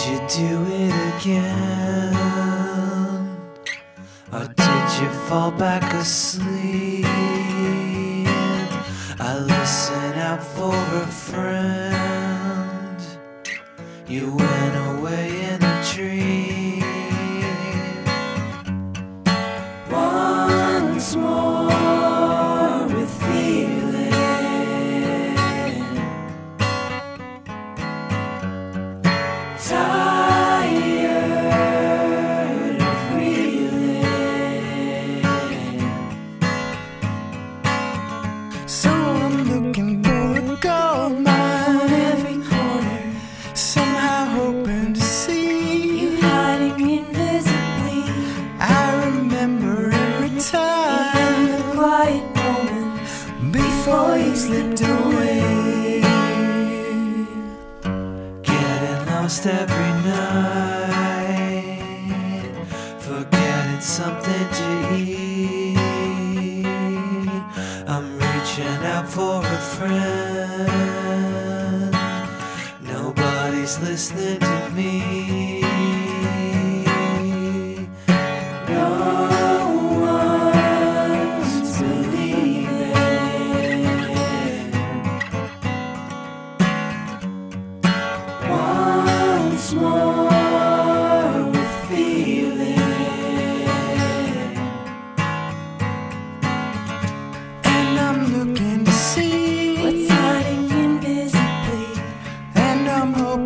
you do it again? Or did you fall back asleep? I listen out for a friend. You went away in a dream. Once more with feeling. Tired of reeling. So I'm looking for a gold mine on every corner, somehow hoping to see you hiding invisibly I remember every in time the quiet moment before you slipped away. Getting lost every night, forgetting something to eat. I'm reaching out for a friend. Nobody's listening to me. No one's believing. Once more with feeling. And I'm looking to see what's hiding invisibly and I'm hoping